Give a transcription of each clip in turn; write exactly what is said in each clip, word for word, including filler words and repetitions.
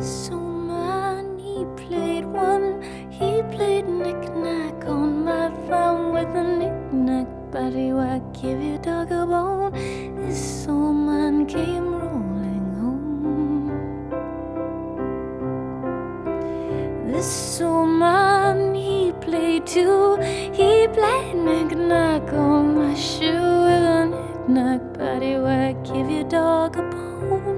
So man, he played one, he played knick-knack on my farm with a knick-knack paddywhack, give your dog a bone. This old man came rolling home. This old man, he played too, he played knick-knack on my shoe with a knick-knack paddywhack, give your dog a bone.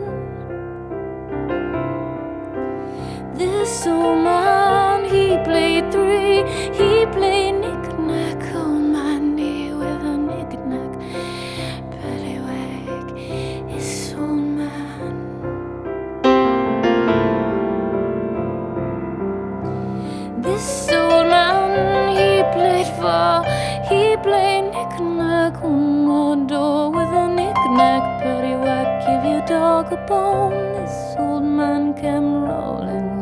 This old man, he played three, he played knick-knack on my knee with a knick-knack paddywhack. This old man. This old man, he played four, he played knick-knack on my door with a knick-knack paddywhack, give your dog a bone. This old man came rolling